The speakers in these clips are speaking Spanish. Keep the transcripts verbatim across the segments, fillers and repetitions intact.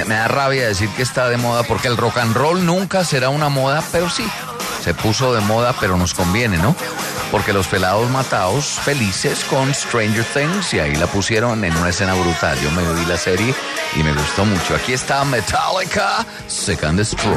me da rabia decir que está de moda, porque el rock and roll nunca será una moda, pero sí, se puso de moda, pero nos conviene, ¿no? Porque los pelados matados felices con Stranger Things y ahí la pusieron en una escena brutal. Yo me vi la serie y me gustó mucho. Aquí está Metallica, Seek and Destroy.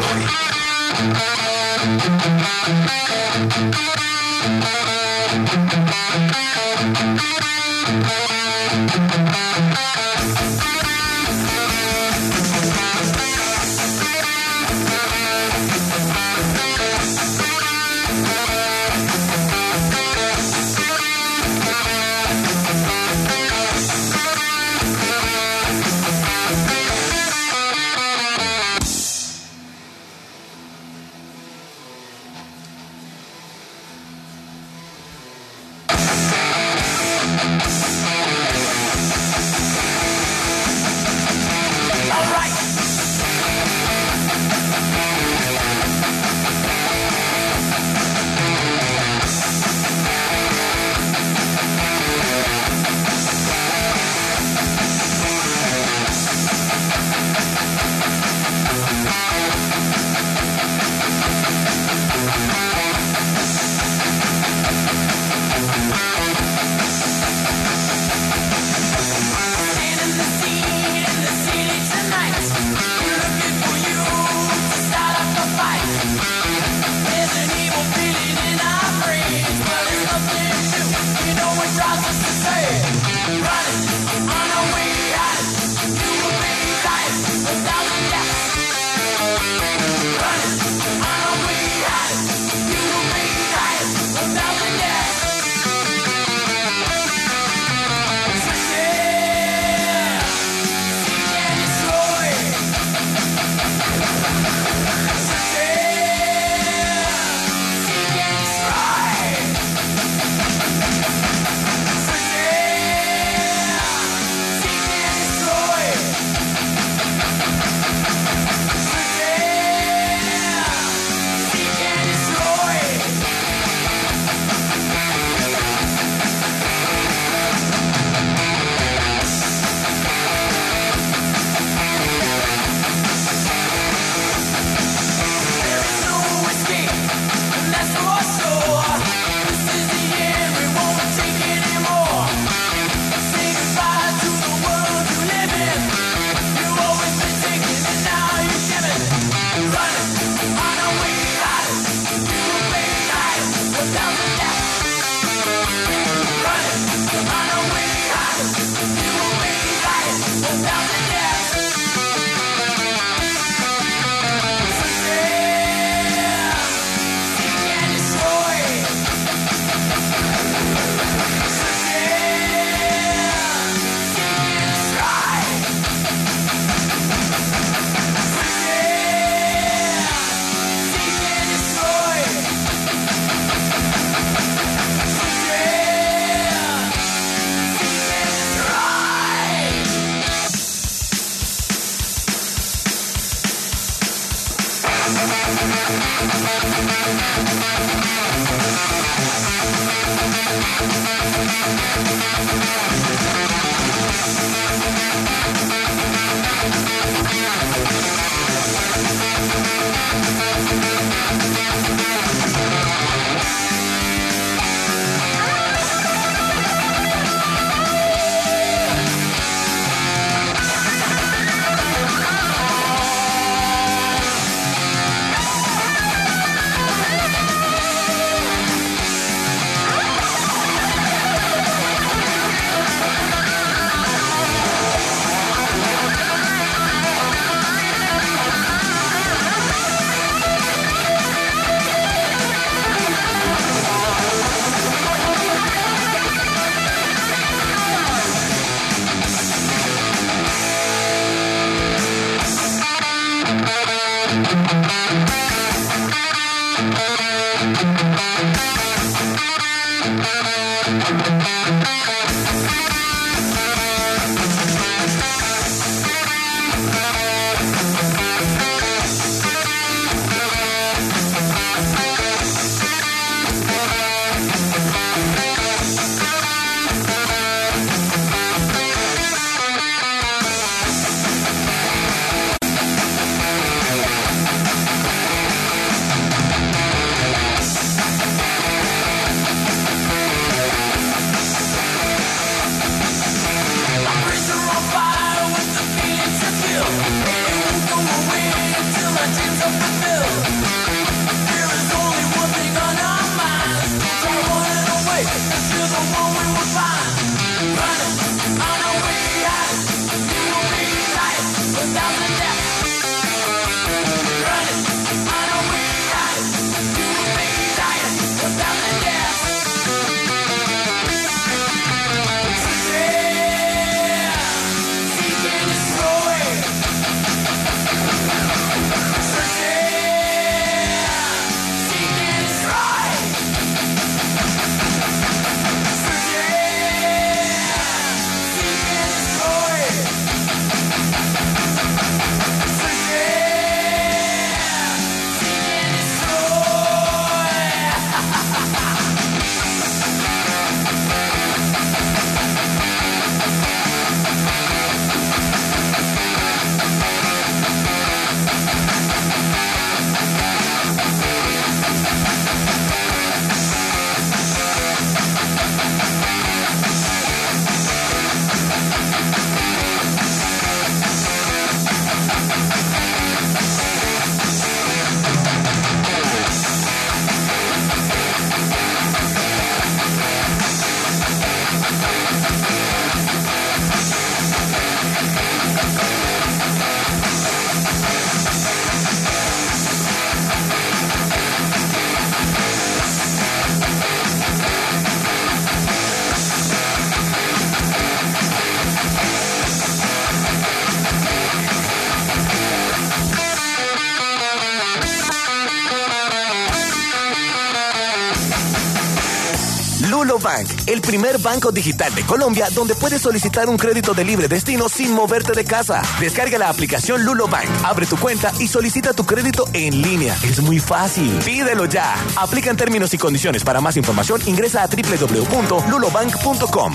Lulo Bank, el primer banco digital de Colombia donde puedes solicitar un crédito de libre destino sin moverte de casa. Descarga la aplicación Lulo Bank, abre tu cuenta y solicita tu crédito en línea. Es muy fácil. Pídelo ya. Aplican términos y condiciones. Para más información ingresa a doble u doble u doble u punto lulobank punto com.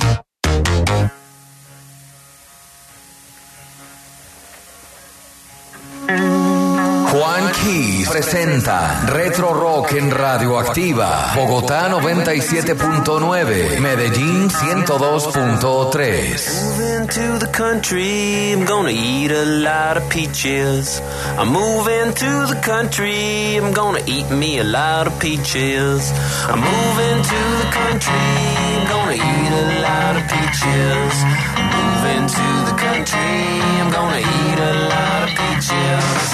Juan Keys presenta Retro Rock en Radioactiva. Bogotá noventa y siete punto nueve, Medellín ciento dos punto tres. Moving to the country, I'm gonna eat a lot of peaches. I'm moving to the country, I'm gonna eat me a lot of peaches. I'm moving to the country, I'm gonna eat a lot of peaches. I'm moving to the country, I'm gonna eat a lot of peaches.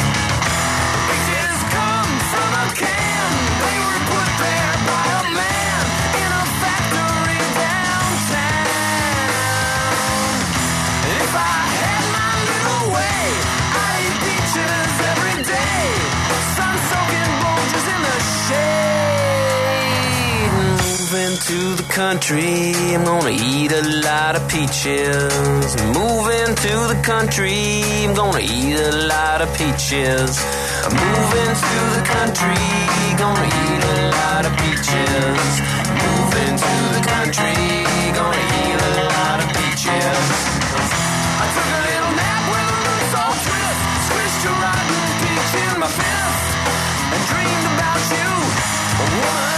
To the country, I'm gonna eat a lot of peaches. Moving to the country, I'm gonna eat a lot of peaches. I'm moving to the country, gonna eat a lot of peaches. Moving to the country, gonna eat a lot of peaches. I took a little nap with a loose all twist, squished a rotten peach in my fist, and dreamed about you, a woman.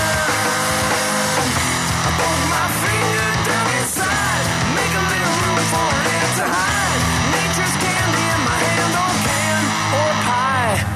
My finger down inside, make a little room for it to hide. Nature's candy in my hand, or can or pie.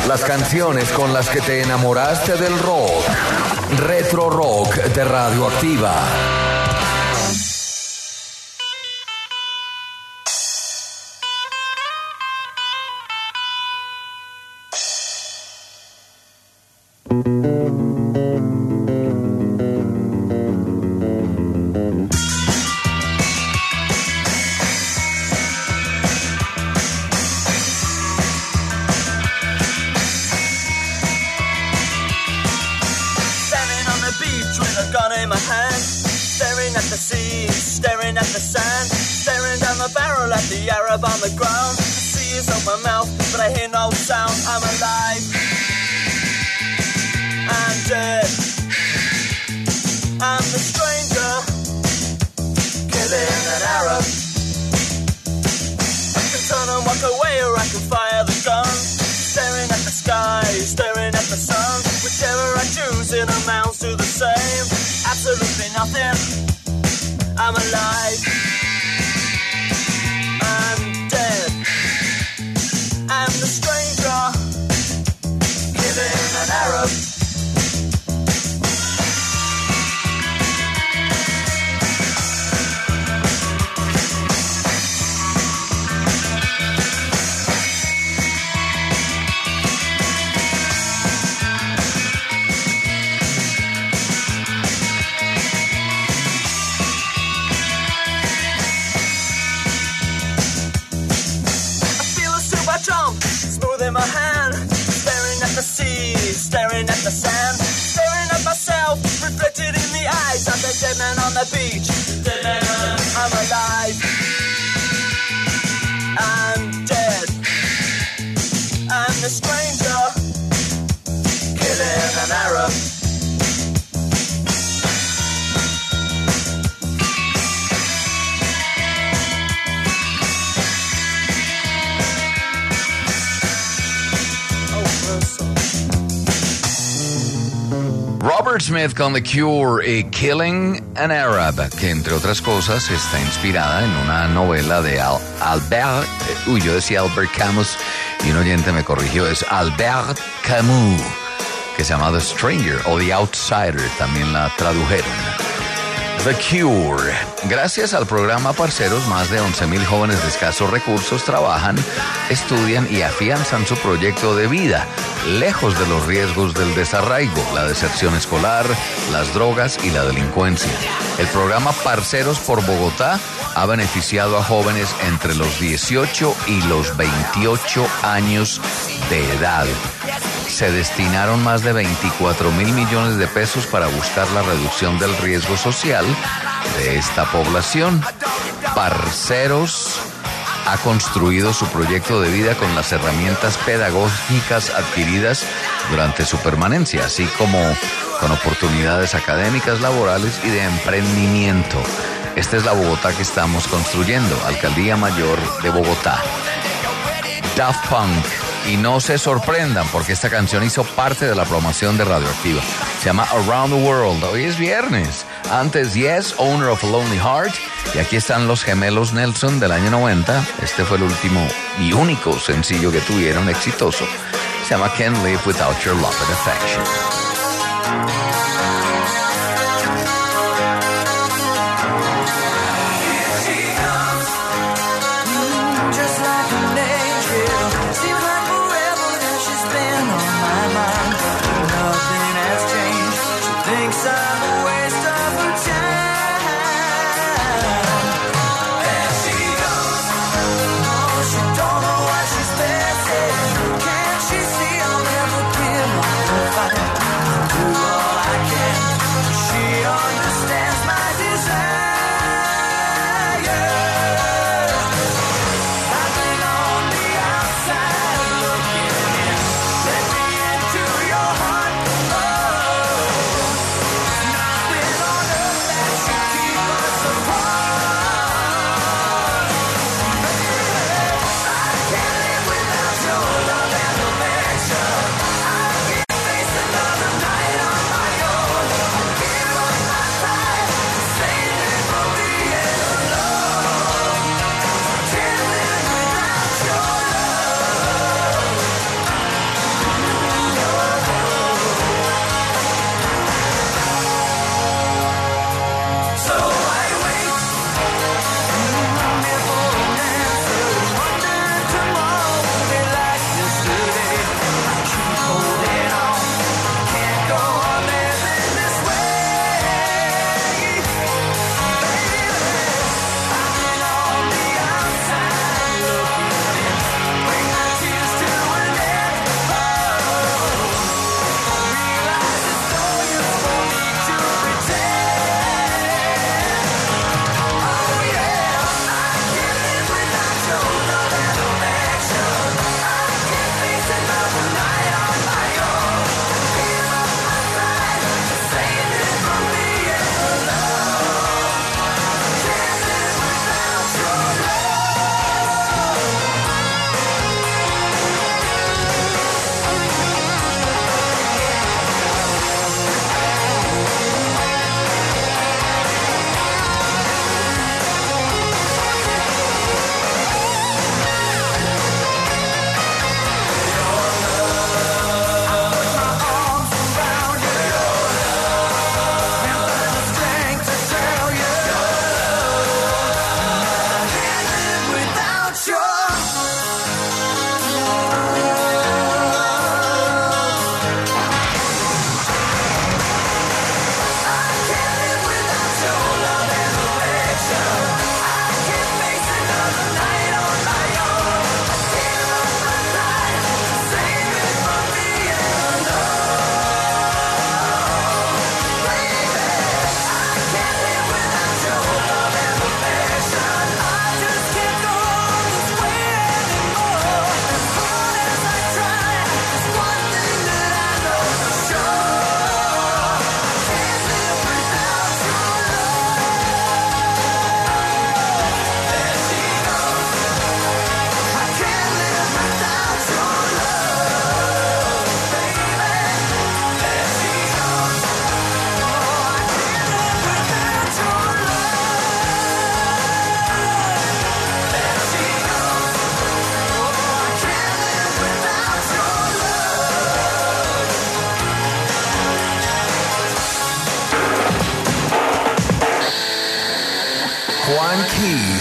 Las canciones con las que te enamoraste del rock. Retro Rock de Radioactiva. On the ground, the sea is on my mouth, but I hear no sound. I'm alive, I'm dead, I'm the stranger, killing an Arab. I can turn and walk away, or I can fire the gun. Staring at the sky, staring at the sun. Whichever I choose, it amounts to the same. Absolutely nothing. I'm alive. I'm the stranger, killing an Arab. In my hand, staring at the sea, staring at the sand, staring at myself, reflected in the eyes of the dead man on the beach. Dead man, I'm alive. I'm dead. I'm the stranger, killing an Arab. Robert Smith con The Cure y Killing an Arab, que entre otras cosas está inspirada en una novela de Al Albert, eh, uy, yo decía Albert Camus y un oyente me corrigió, es Albert Camus, que se llama The Stranger o The Outsider, también la tradujeron. The Cure. Gracias al programa Parceros, más de once mil jóvenes de escasos recursos trabajan, estudian y afianzan su proyecto de vida, lejos de los riesgos del desarraigo, la deserción escolar, las drogas y la delincuencia. El programa Parceros por Bogotá ha beneficiado a jóvenes entre los dieciocho y los veintiocho años de edad. Se destinaron más de veinticuatro mil millones de pesos para buscar la reducción del riesgo social de esta población. Parceros ha construido su proyecto de vida con las herramientas pedagógicas adquiridas durante su permanencia, así como con oportunidades académicas, laborales y de emprendimiento. Esta es la Bogotá que estamos construyendo, Alcaldía Mayor de Bogotá. Daft Punk. Y no se sorprendan porque esta canción hizo parte de la promoción de Radioactiva. Se llama Around the World. Hoy es viernes. Antes Yes, Owner of a Lonely Heart. Y aquí están los gemelos Nelson del año noventa. Este fue el último y único sencillo que tuvieron exitoso. Se llama Can't Live Without Your Love and Affection.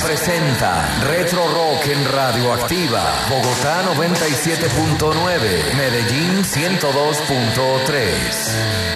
presenta Retro Rock en Radioactiva. Bogotá noventa y siete punto nueve, Medellín ciento dos punto tres.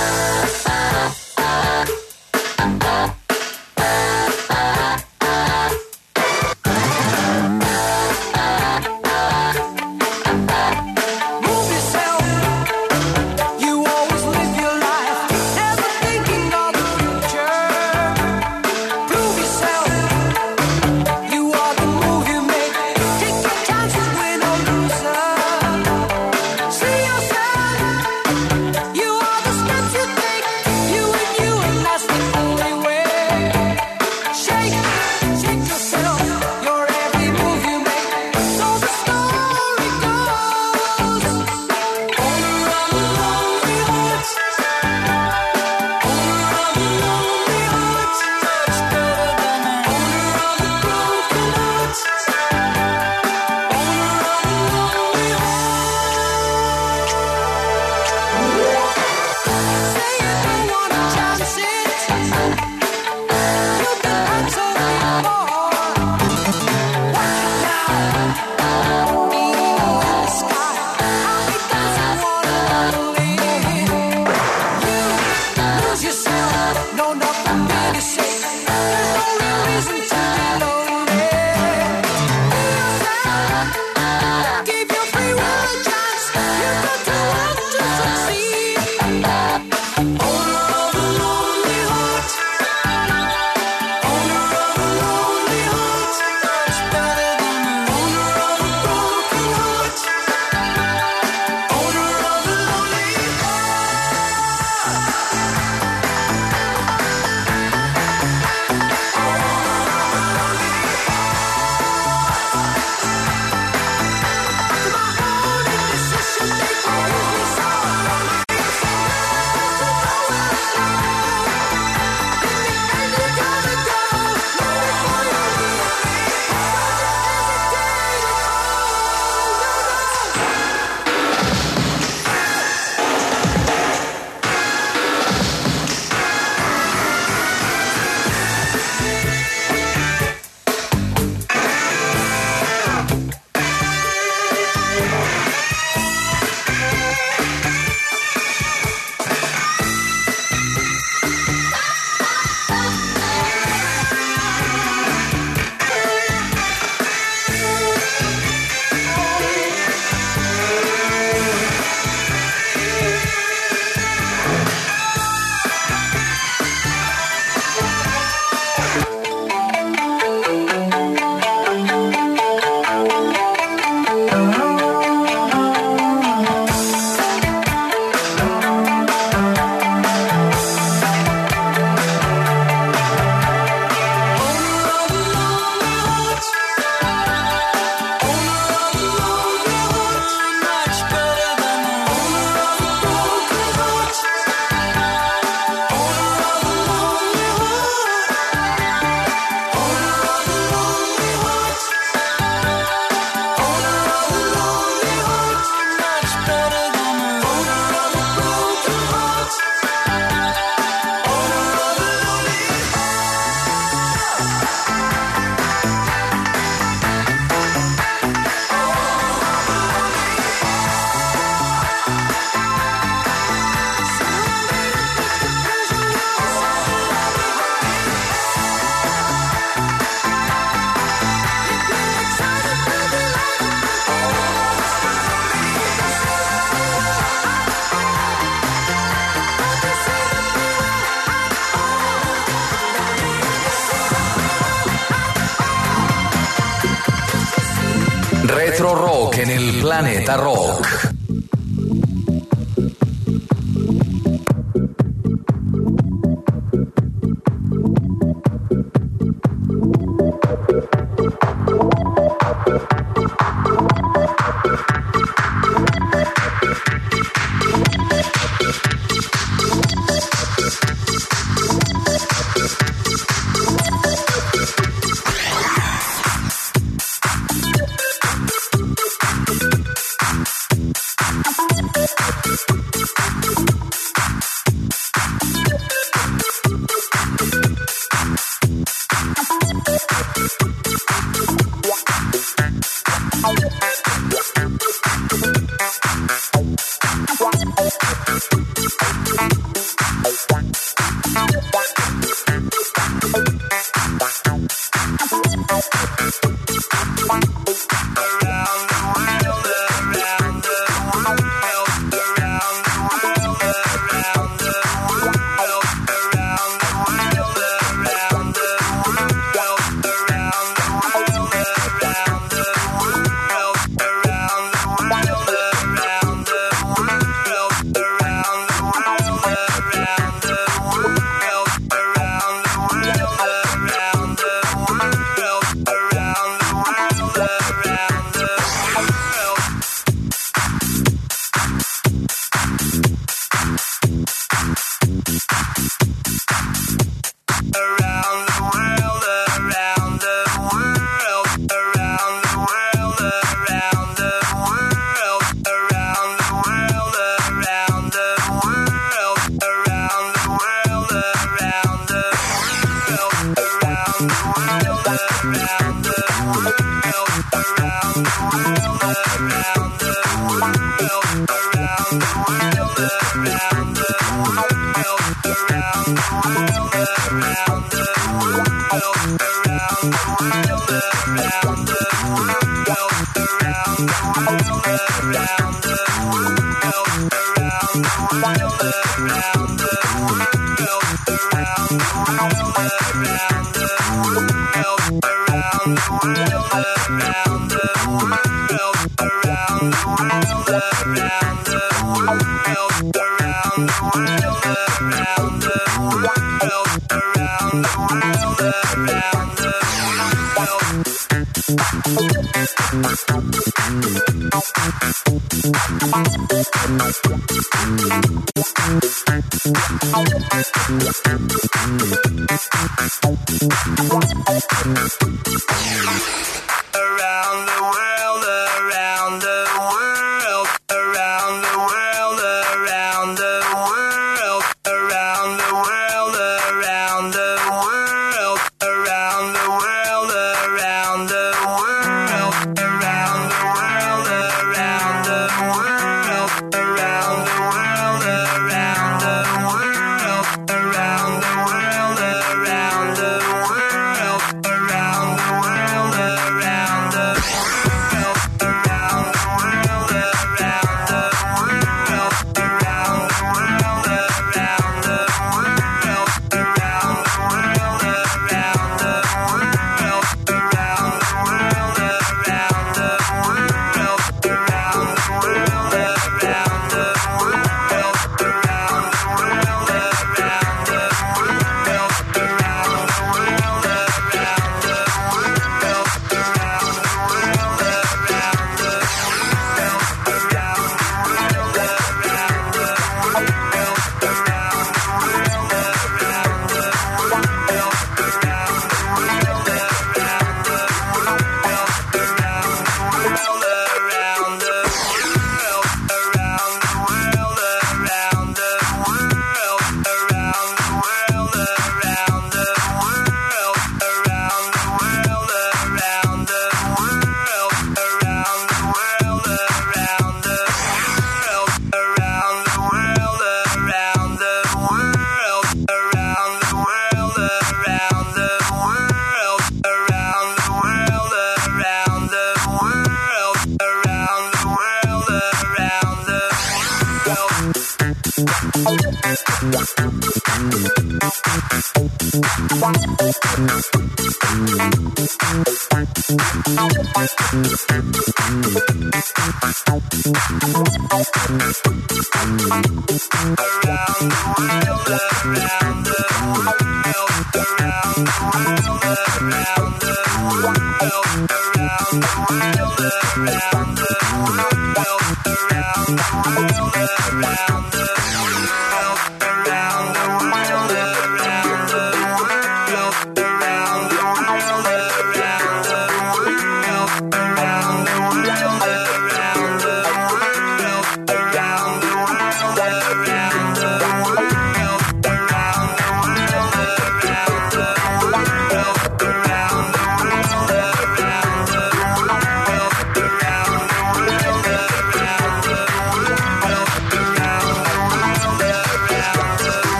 Retro Rock en el Planeta Rock.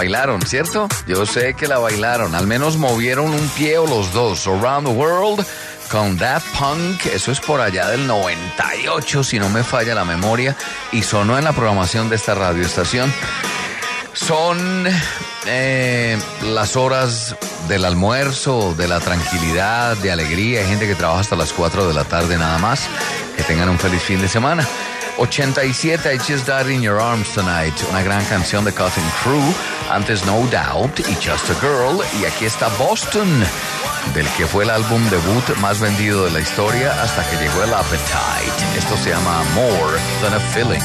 bailaron, ¿cierto? Yo sé que la bailaron. Al menos movieron un pie o los dos. Around the World con Daft Punk. Eso es por allá del noventa y ocho, si no me falla la memoria. Y sonó en la programación de esta radioestación. Son eh, las horas del almuerzo, de la tranquilidad, de alegría. Hay gente que trabaja hasta las cuatro de la tarde nada más. Que tengan un feliz fin de semana. ochenta y siete, I Just Died in Your Arms Tonight, una gran canción de Cutting Crew. Antes No Doubt y Just a Girl. Y aquí está Boston, del que fue el álbum debut más vendido de la historia hasta que llegó el Appetite. Esto se llama More Than a Feeling.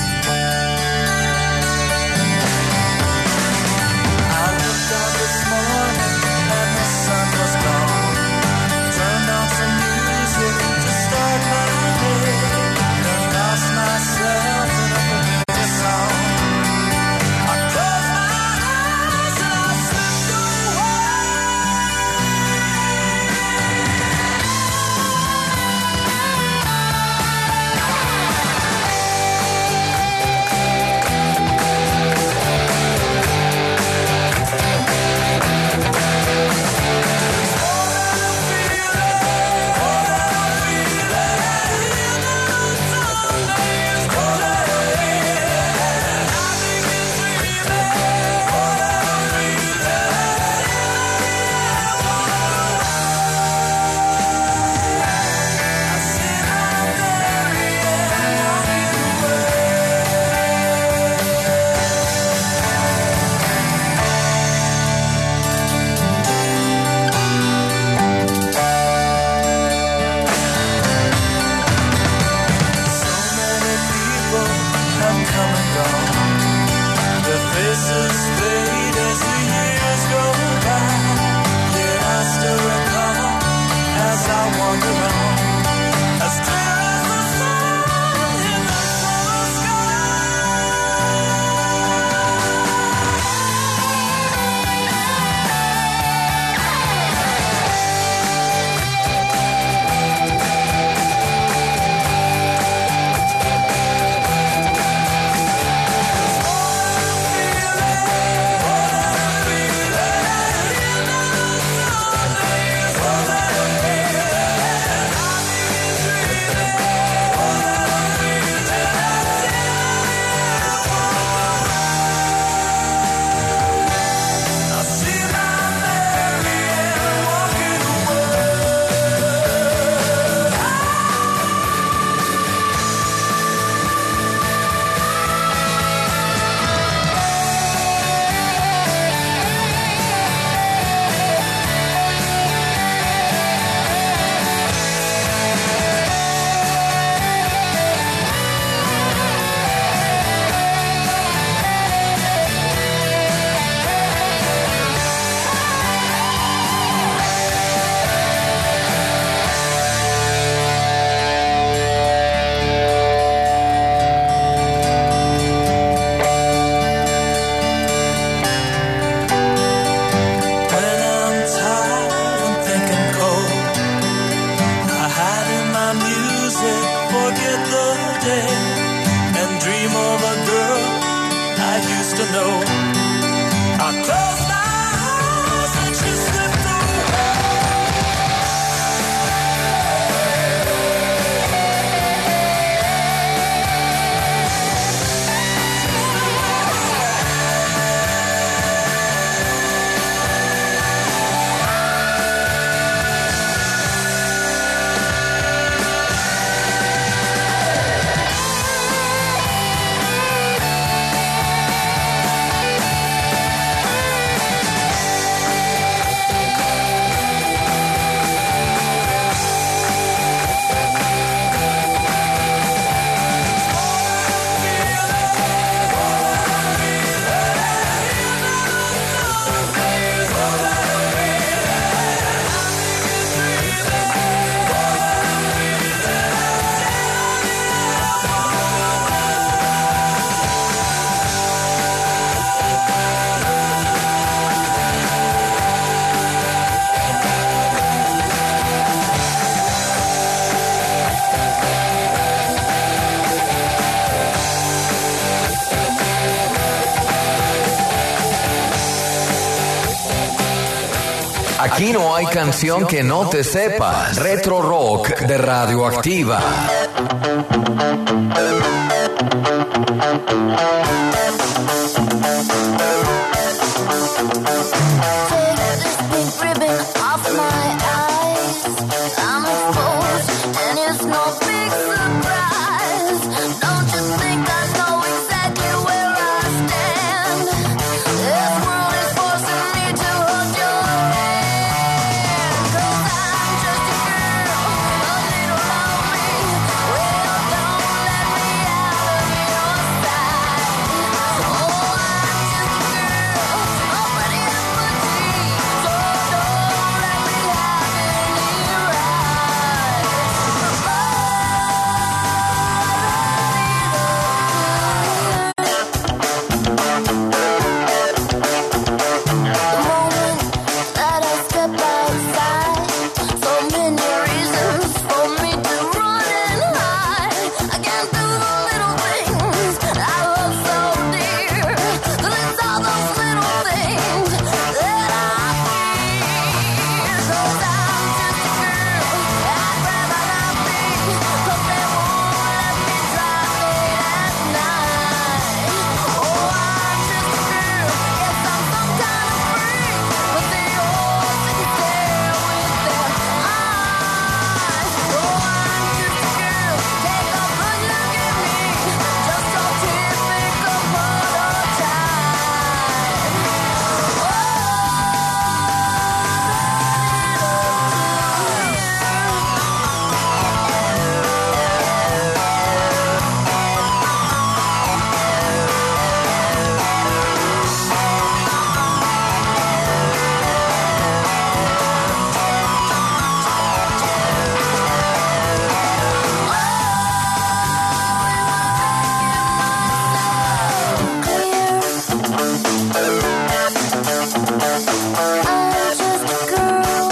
Aquí no hay canción que no te sepas. Retro Rock de Radioactiva. Take this pink ribbon off my eyes. I'm exposed and it's no big surprise. Don't you think I know exactly where I stand? This world is forcing me to hold your hand. 'Cause I'm just a girl, a little lonely. Well, don't let me out of your sight. Oh, I'm just a girl, a pretty refugee. So don't let me have any rights. The moment that I step outside, so many reasons for me to run and hide. I can't do the little things I love so dear, 'cause it's all those little things that I fear. 'Cause I'm just a girl, I'd rather not be, 'cause they won't let me drive late at night. Oh, I'm just a girl, yes, I'm some kind of freak, but they all sit and stare with their eyes. Oh, I'm just a girl, take a good look at me, just so typical prototype. I'm just a girl.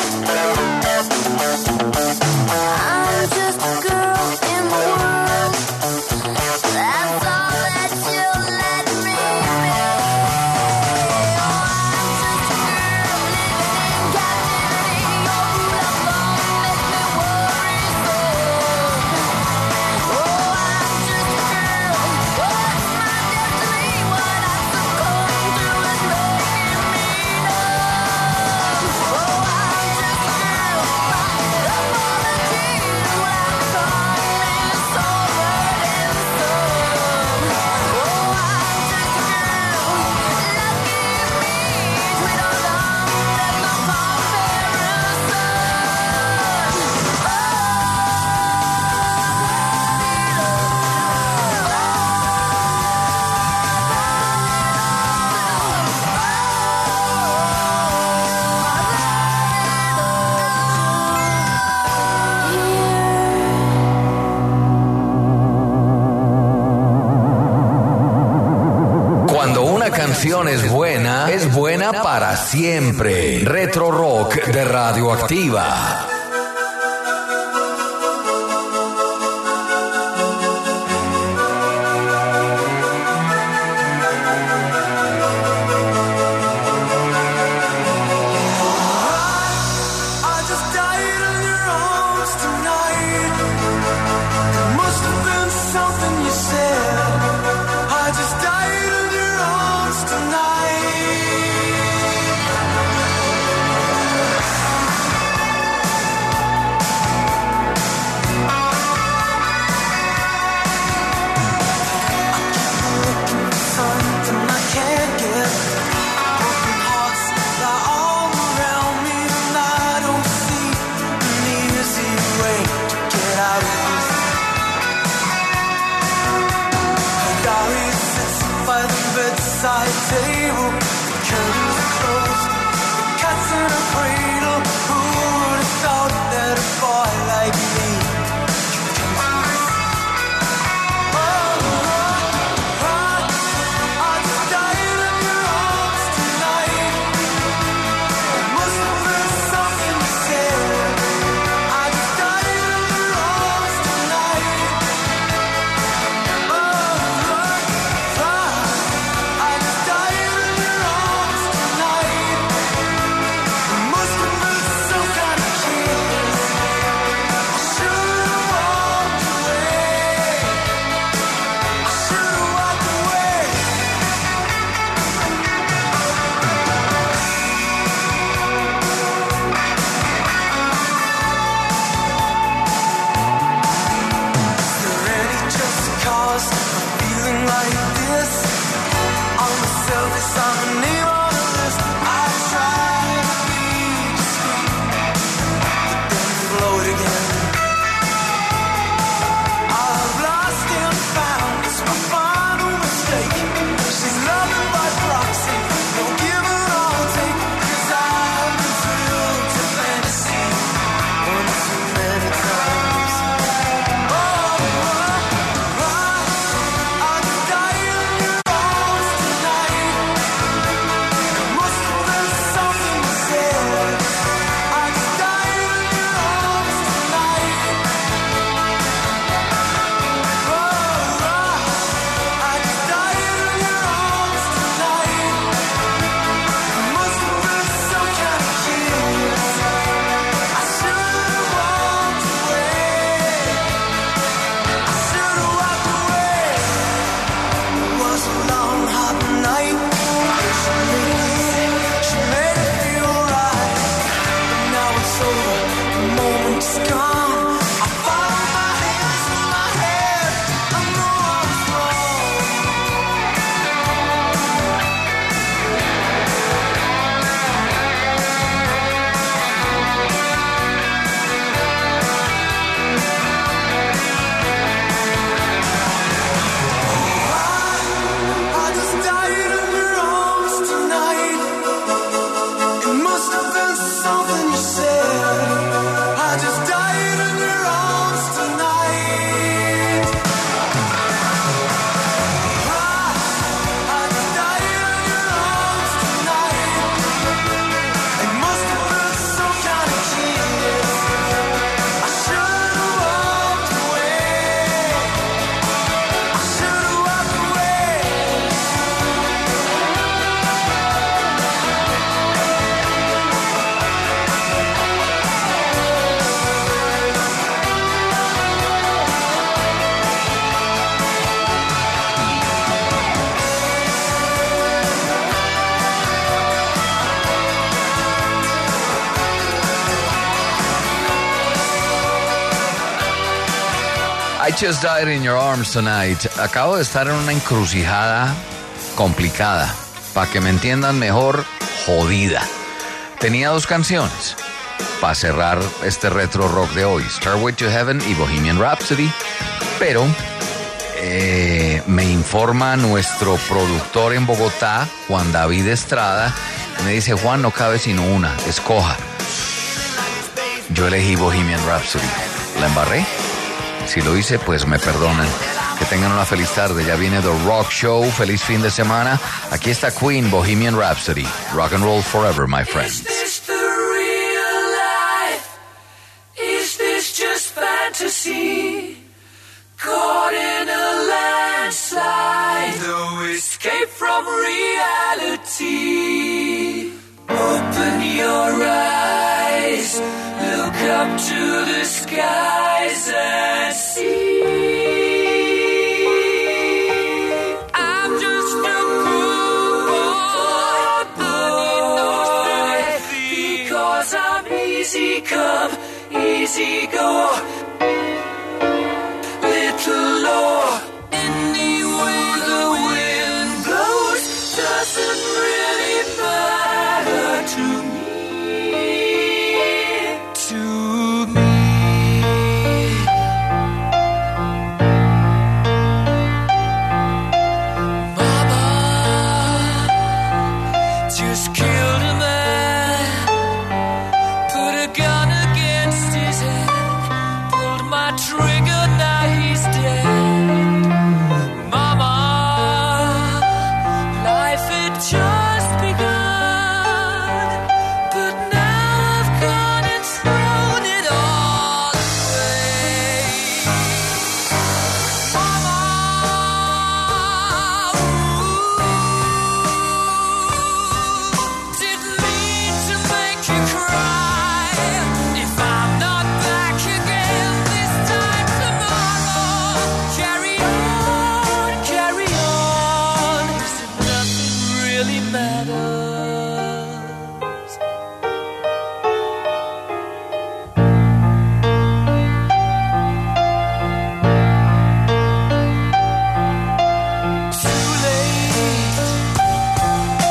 I'm just a girl in the world. That's all that you'll let me be. Oh, I'm just a girl living in captivity. Your love won't make me worry so. Oh, I'm just a girl. What's my destiny? What I succumb to is making me numb. Oh, I'm just a girl. My apologies when I'm calling me so burdensome. Oh, I'm just a girl. Lucky me, sweet or long, that's no comparison. Cuando una canción es buena, es buena para siempre. Retro Rock de Radioactiva. I just died in your arms tonight. Must have been something you said. I just died in your arms tonight. Something I can't get. Broken hearts lie all around me, and I don't see an easy way to get out of this. Gary sits by the bedside table, the curtains are closed, the cat's in a cradle. Who would have thought that a boy like me could come to this? Oh, oh, I just died in your arms tonight. Must have been something you said. I just died in your arms tonight. Oh, I just died in your arms tonight. Must have been I Just Died in Your Arms Tonight. Acabo de estar en una encrucijada complicada. Para que me entiendan mejor, jodida. Tenía dos canciones para cerrar este retro rock de hoy: Stairway to Heaven y Bohemian Rhapsody. Pero eh, me informa nuestro productor en Bogotá, Juan David Estrada, me dice: Juan, no cabe sino una, escoja. Yo elegí Bohemian Rhapsody. ¿La embarré? Si lo hice, pues me perdonan. Que tengan una feliz tarde. Ya viene The Rock Show. Feliz fin de semana. Aquí está Queen, Bohemian Rhapsody. Rock and roll forever, my friends. Is this the real life? Is this just fantasy? Caught in a landslide, no escape from reality. Open your eyes, look up to the skies and see. I'm just a poor boy, because I'm easy come, easy go. Little Lord, any way the wind blows doesn't really matter to me, to me. Mama just killed a man, put a gun against his head, pulled my trigger, now he's dead. Mama, life had just begun, but now I've gone and thrown it all away. Mama, ooh, didn't mean to make you cry. If I'm not back again this time tomorrow, carry on, carry on, as if nothing really matters. Too late,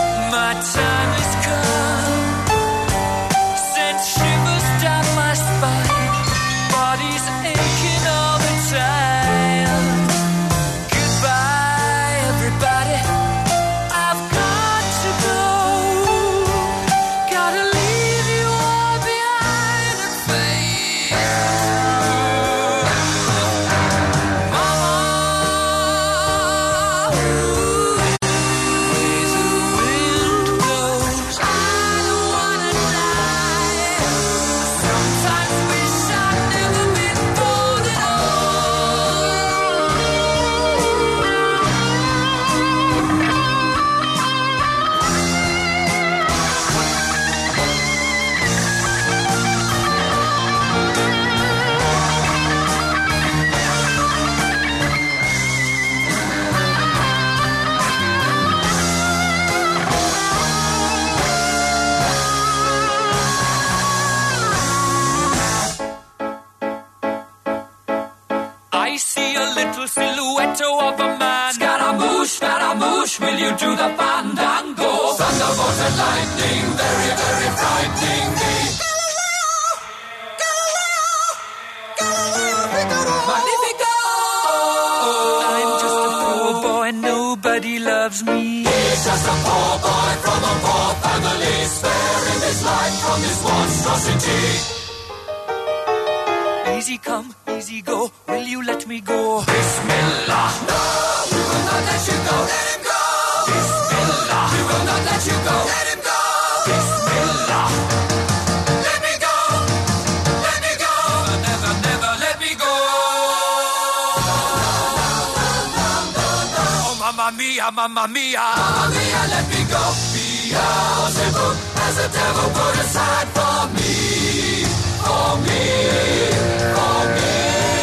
Rush, will you do the fandango? Thunderbolt and lightning, very, very frightening me. Magnifico! I'm just a poor boy, nobody loves me. He's just a poor boy from a poor family, sparing his life from this monstrosity. Easy come, easy go, will you let me go? Bismillah. No, we will not let you go. Let him go. Bismillah. We will not let you go. Let him go. Bismillah. Let me go. Let me go. Never, never, never let me go. Oh, mamma mia, mamma mia. Mamma mia, let me go. Beelzebub has the devil put aside for me. For me. For me.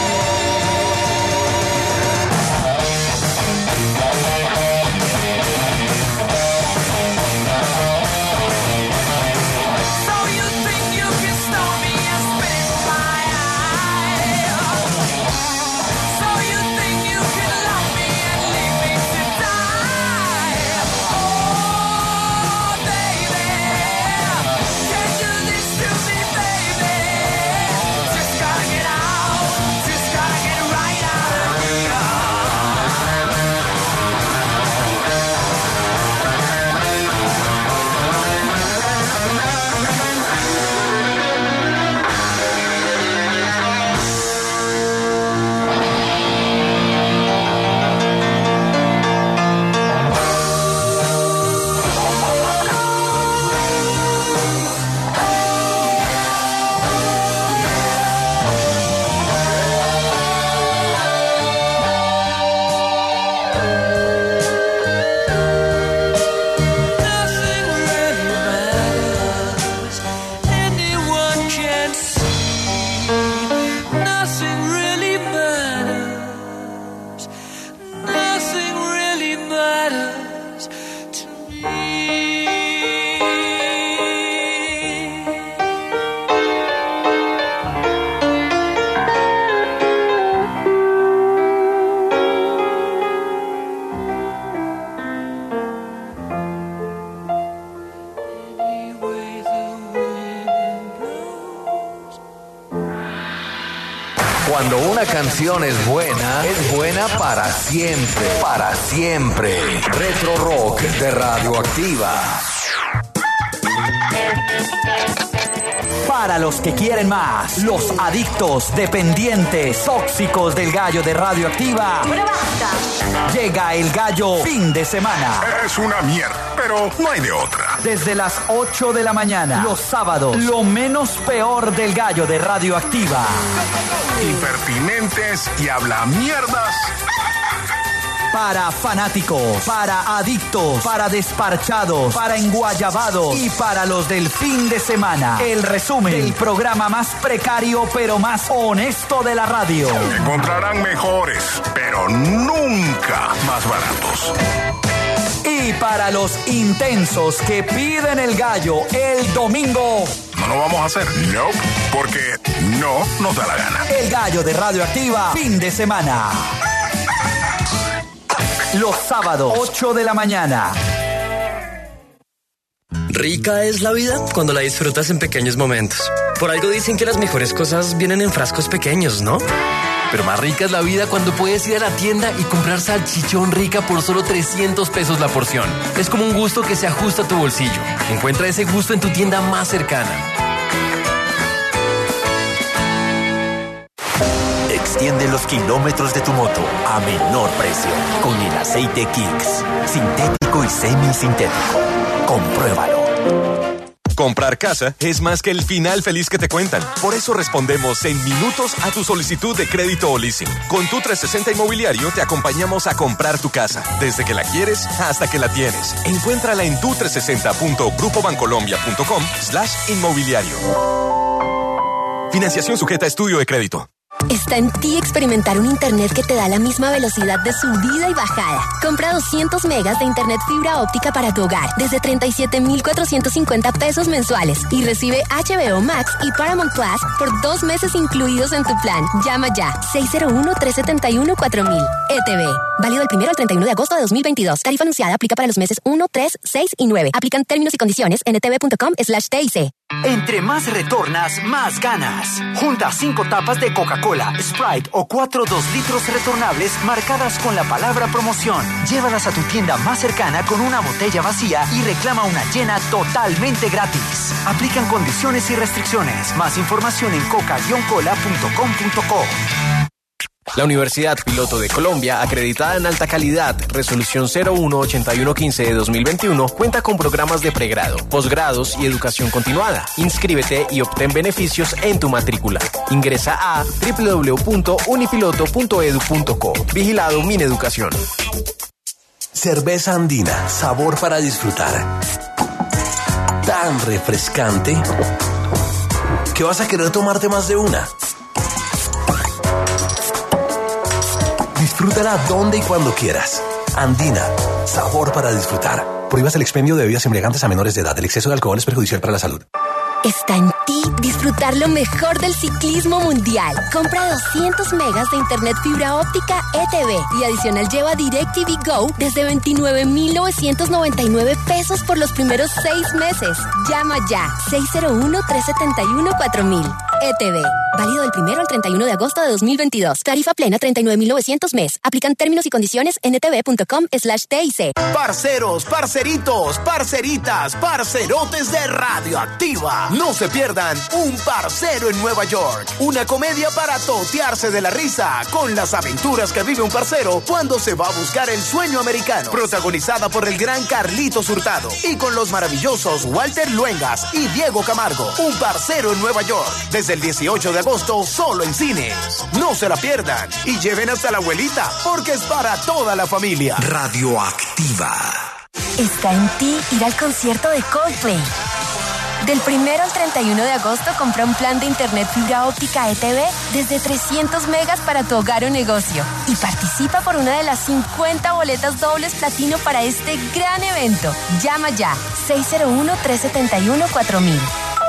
Cuando una canción es buena, es buena para siempre, para siempre. Retro Rock de Radioactiva. Para los que quieren más, los adictos, dependientes, tóxicos del gallo de Radioactiva. Pero basta. Llega el gallo fin de semana. Es una mierda, pero no hay de otra. Desde las ocho de la mañana, los sábados, lo menos peor del gallo de Radioactiva. Impertinentes y habla mierdas. Para fanáticos, para adictos, para desparchados, para enguayabados y para los del fin de semana. El resumen del programa más precario pero más honesto de la radio. Encontrarán mejores, pero nunca más baratos. Y para los intensos que piden el gallo el domingo. No lo vamos a hacer, no, porque no nos da la gana. El gallo de Radioactiva, fin de semana. Los sábados, ocho de la mañana. Rica es la vida cuando la disfrutas en pequeños momentos. Por algo dicen que las mejores cosas vienen en frascos pequeños, ¿no? Pero más rica es la vida cuando puedes ir a la tienda y comprar salchichón Rica por solo trescientos pesos la porción. Es como un gusto que se ajusta a tu bolsillo. Encuentra ese gusto en tu tienda más cercana. Extiende los kilómetros de tu moto a menor precio con el aceite Kicks. Sintético y semisintético. Compruébalo. Comprar casa es más que el final feliz que te cuentan. Por eso respondemos en minutos a tu solicitud de crédito o leasing. Con tu trescientos sesenta Inmobiliario te acompañamos a comprar tu casa, desde que la quieres hasta que la tienes. Encuéntrala en tu trescientos sesenta punto grupo bancolombia punto com slash inmobiliario. Financiación sujeta a estudio de crédito. Está en ti experimentar un internet que te da la misma velocidad de subida y bajada. Compra doscientos megas de internet fibra óptica para tu hogar desde treinta y siete mil cuatrocientos cincuenta pesos mensuales y recibe H B O Max y Paramount Plus por dos meses incluidos en tu plan. Llama ya seis cero uno, tres siete uno, cuatro mil. E T V. Válido del primero al treinta y uno de agosto de dos mil veintidós. Tarifa anunciada aplica para los meses uno, tres, seis y nueve. Aplican términos y condiciones en etv.com slash TIC. Entre más retornas, más ganas. Junta cinco tapas de Coca-Cola, Sprite o cuatro dos litros retornables marcadas con la palabra promoción. Llévalas a tu tienda más cercana con una botella vacía y reclama una llena totalmente gratis. Aplican condiciones y restricciones. Más información en coca guion cola punto com punto co. La Universidad Piloto de Colombia, acreditada en alta calidad, resolución cero uno ochenta y uno quince de dos mil veintiuno, cuenta con programas de pregrado, posgrados y educación continuada. Inscríbete y obtén beneficios en tu matrícula. Ingresa a doble u doble u doble u punto unipiloto punto edu punto co. Vigilado Mineducación. Cerveza andina, sabor para disfrutar. Tan refrescante que vas a querer tomarte más de una. Disfrútala donde y cuando quieras. Andina, sabor para disfrutar. Prohíbas el expendio de bebidas embriagantes a menores de edad. El exceso de alcohol es perjudicial para la salud. Está en ti disfrutar lo mejor del ciclismo mundial. Compra doscientos megas de internet fibra óptica E T V y adicional lleva DirecTV Go desde veintinueve mil novecientos noventa y nueve pesos por los primeros seis meses. Llama ya seis cero uno, tres siete uno, cuatro mil. E T V. Válido del primero al treinta y uno de agosto de dos mil veintidós. Tarifa plena treinta y nueve mil novecientos mes. Aplican términos y condiciones en etv.com slash TIC. Parceros, parceritos, parceritas, parcerotes de Radioactiva. No se pierdan Un Parcero en Nueva York. Una comedia para totearse de la risa con las aventuras que vive un parcero cuando se va a buscar el sueño americano. Protagonizada por el gran Carlitos Hurtado y con los maravillosos Walter Luengas y Diego Camargo. Un Parcero en Nueva York. Desde el dieciocho de agosto solo en cines. No se la pierdan y lleven hasta la abuelita porque es para toda la familia. Radioactiva. Está en ti ir al concierto de Coldplay. Del primero al treinta y uno de agosto compra un plan de internet fibra óptica E T V desde trescientos megas para tu hogar o negocio y participa por una de las cincuenta boletas dobles platino para este gran evento. Llama ya seis cero uno, tres siete uno, cuatro mil.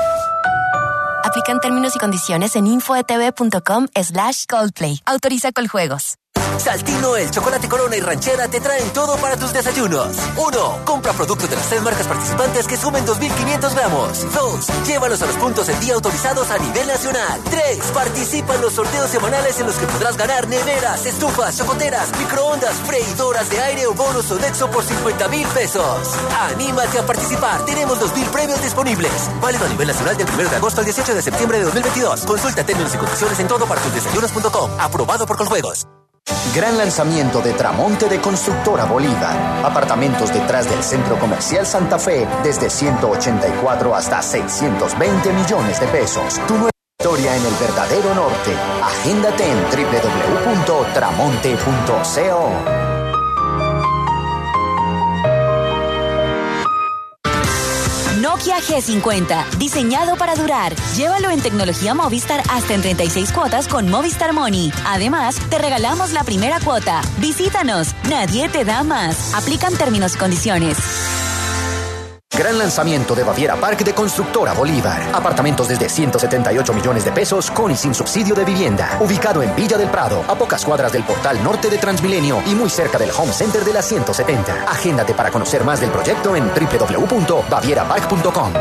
Aplican términos y condiciones en infoetv.com slash Coldplay. Autoriza Coljuegos. Saltino, el chocolate Corona y Ranchera te traen todo para tus desayunos. Uno, compra productos de las tres marcas participantes que sumen dos mil quinientos gramos. Dos, llévalos a los puntos en día autorizados a nivel nacional. Tres, participa en los sorteos semanales en los que podrás ganar neveras, estufas, chocoteras, microondas, freidoras de aire o bonos Sodexo por cincuenta mil pesos. Anímate a participar, tenemos dos mil premios disponibles. Válido a nivel nacional del primero de agosto al dieciocho de septiembre de dos mil veintidós. Consulta términos y condiciones en todo para tus desayunos punto com. Aprobado por Coljuegos. Gran lanzamiento de Tramonte de Constructora Bolívar. Apartamentos detrás del Centro Comercial Santa Fe desde ciento ochenta y cuatro hasta seiscientos veinte millones de pesos. Tu nueva historia en el verdadero norte. Agéndate en doble u doble u doble u punto tramonte punto co. Nokia G cincuenta, diseñado para durar. Llévalo en tecnología Movistar hasta en treinta y seis cuotas con Movistar Money. Además, te regalamos la primera cuota. Visítanos, nadie te da más. Aplican términos y condiciones. Gran lanzamiento de Baviera Park de Constructora Bolívar. Apartamentos desde ciento setenta y ocho millones de pesos con y sin subsidio de vivienda. Ubicado en Villa del Prado, a pocas cuadras del portal norte de Transmilenio y muy cerca del Home Center de la ciento setenta. Agéndate para conocer más del proyecto en doble u doble u doble u punto baviera park punto com.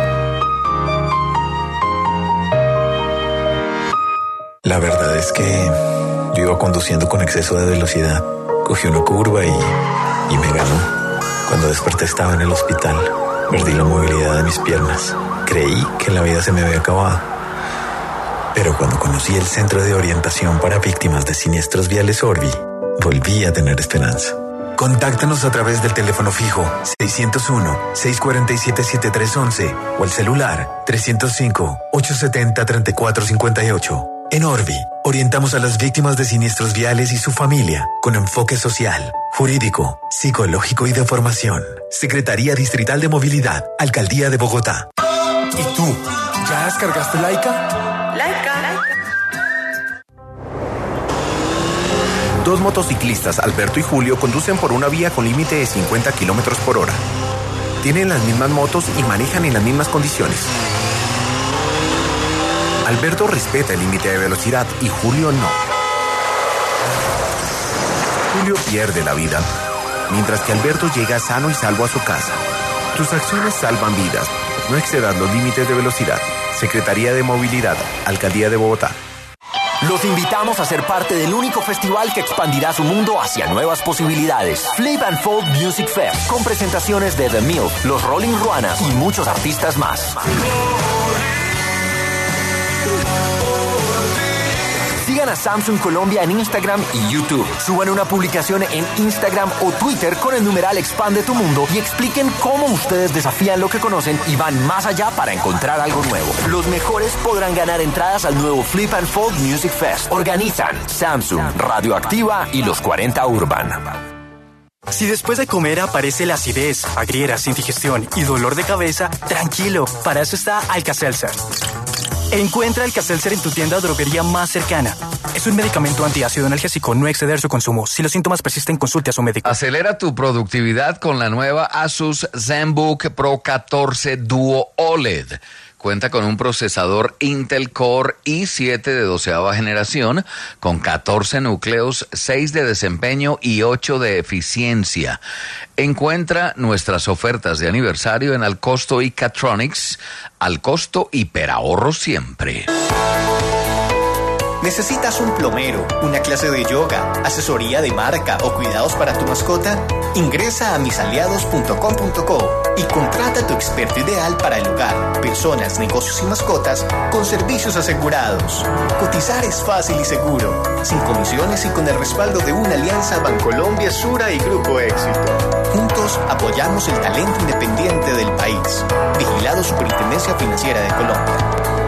La verdad es que yo iba conduciendo con exceso de velocidad. Cogí una curva y, y me ganó. Cuando desperté estaba en el hospital. Perdí la movilidad de mis piernas. Creí que la vida se me había acabado. Pero cuando conocí el Centro de Orientación para Víctimas de Siniestros Viales Orbi, volví a tener esperanza. Contáctanos a través del teléfono fijo seiscientos uno, seiscientos cuarenta y siete, setenta y tres once o el celular trescientos cinco, ochocientos setenta, treinta y cuatro cincuenta y ocho. En Orbi, orientamos a las víctimas de siniestros viales y su familia con enfoque social, jurídico, psicológico y de formación. Secretaría Distrital de Movilidad, Alcaldía de Bogotá. ¿Y tú? ¿Ya descargaste Laika? Laika. Dos motociclistas, Alberto y Julio, conducen por una vía con límite de cincuenta kilómetros por hora. Tienen las mismas motos y manejan en las mismas condiciones. Alberto respeta el límite de velocidad y Julio no. Julio pierde la vida, mientras que Alberto llega sano y salvo a su casa. Tus acciones salvan vidas. No excedas los límites de velocidad. Secretaría de Movilidad, Alcaldía de Bogotá. Los invitamos a ser parte del único festival que expandirá su mundo hacia nuevas posibilidades. Flip and Fold Music Fest, con presentaciones de The Milk, Los Rolling Ruanas y muchos artistas más. Sigan a Samsung Colombia en Instagram y YouTube. Suban una publicación en Instagram o Twitter con el numeral Expande tu Mundo y expliquen cómo ustedes desafían lo que conocen y van más allá para encontrar algo nuevo. Los mejores podrán ganar entradas al nuevo Flip and Fold Music Fest. Organizan Samsung, Radioactiva y los cuarenta Urban. Si después de comer aparece la acidez, agrieras, indigestión y dolor de cabeza, tranquilo, para eso está Alka-Seltzer. Encuentra Alka-Seltzer en tu tienda o droguería más cercana. Es un medicamento antiácido analgésico, no exceder su consumo. Si los síntomas persisten, consulte a su médico. Acelera tu productividad con la nueva Asus ZenBook Pro catorce Duo O L E D. Cuenta con un procesador Intel Core i siete de doceava generación, con catorce núcleos, seis de desempeño y ocho de eficiencia. Encuentra nuestras ofertas de aniversario en Alcosto y Catronics. Al costo hiperahorro siempre. ¿Necesitas un plomero, una clase de yoga, asesoría de marca o cuidados para tu mascota? Ingresa a mis aliados punto com punto co y contrata a tu experto ideal para el hogar, personas, negocios y mascotas con servicios asegurados. Cotizar es fácil y seguro, sin comisiones y con el respaldo de una alianza Bancolombia, Sura y Grupo Éxito. Juntos apoyamos el talento independiente del país. Vigilado Superintendencia Financiera de Colombia.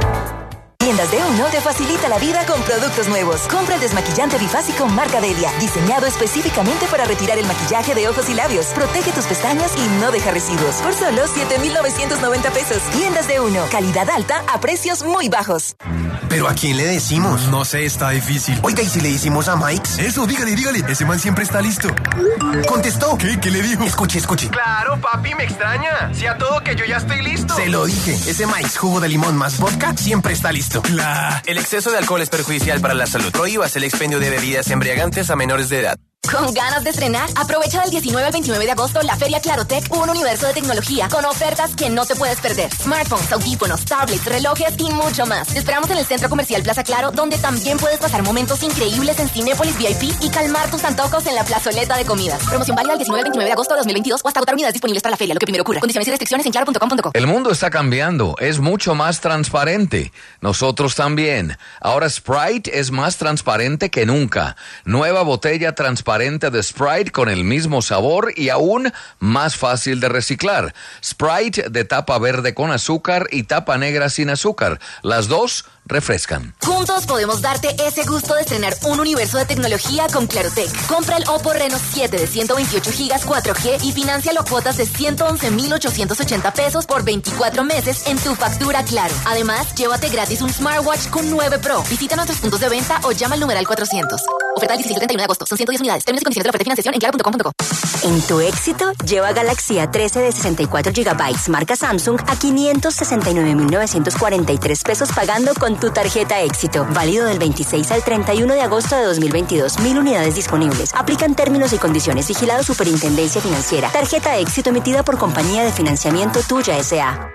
Tiendas de Uno te facilita la vida con productos nuevos. Compra el desmaquillante bifásico marca Delia, diseñado específicamente para retirar el maquillaje de ojos y labios. Protege tus pestañas y no deja residuos. Por solo siete mil novecientos noventa pesos. Tiendas de Uno, calidad alta a precios muy bajos. ¿Pero a quién le decimos? No sé, está difícil. Oiga, ¿y si le decimos a Mike? Eso, dígale, dígale. Ese man siempre está listo. ¿Contestó? ¿Qué? ¿Qué le dijo? Escuche, escuche. Claro, papi, me extraña. Si a todo que yo ya estoy listo. Se lo dije. Ese Mike's jugo de limón más vodka siempre está listo. Claro. El exceso de alcohol es perjudicial para la salud. Prohíbas el expendio de bebidas embriagantes a menores de edad. ¿Con ganas de estrenar? Aprovecha del diecinueve al veintinueve de agosto la Feria Clarotech, un universo de tecnología con ofertas que no te puedes perder. Smartphones, audífonos, tablets, relojes y mucho más. Te esperamos en el Centro Comercial Plaza Claro, donde también puedes pasar momentos increíbles en Cinépolis V I P y calmar tus antojos en la plazoleta de comidas. Promoción válida del diecinueve al veintinueve de agosto de dos mil veintidós o hasta agotar unidades disponibles para la feria, lo que primero ocurra. Condiciones y restricciones en claro punto com punto co. El mundo está cambiando, es mucho más transparente. Nosotros también. Ahora Sprite es más transparente que nunca. Nueva botella transparente de Sprite con el mismo sabor y aún más fácil de reciclar. Sprite de tapa verde con azúcar y tapa negra sin azúcar. Las dos refrescan. Juntos podemos darte ese gusto de estrenar un universo de tecnología con Clarotech. Compra el Oppo Reno siete de ciento veintiocho gigas cuatro G y financialo a cuotas de ciento once mil ochocientos ochenta pesos por veinticuatro meses en tu factura Claro. Además, llévate gratis un smartwatch con nueve Pro. Visita nuestros puntos de venta o llama al numeral cuatrocientos. Oferta del dieciséis al treinta y uno de agosto. Son ciento diez unidades. Términos y condiciones de la oferta y financiación en claro punto com punto co. En tu éxito, lleva Galaxy A trece de sesenta y cuatro gigabytes marca Samsung a quinientos sesenta y nueve mil novecientos cuarenta y tres pesos pagando con tu tarjeta Éxito. Válido del veintiséis al treinta y uno de agosto de dos mil veintidós. Mil unidades disponibles. Aplican términos y condiciones. Vigilado Superintendencia Financiera. Tarjeta Éxito emitida por Compañía de Financiamiento Tuya S A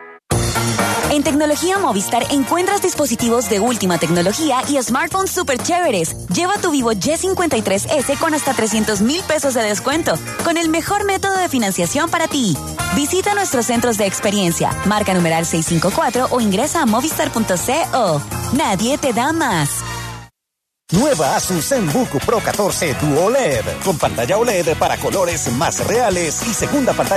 En Tecnología Movistar encuentras dispositivos de última tecnología y smartphones súper chéveres. Lleva tu Vivo Y cincuenta y tres ese con hasta trescientos mil pesos de descuento, con el mejor método de financiación para ti. Visita nuestros centros de experiencia, marca numeral seiscientos cincuenta y cuatro o ingresa a movistar punto co. Nadie te da más. Nueva Asus ZenBook Pro catorce Duo O L E D, con pantalla O L E D para colores más reales y segunda pantalla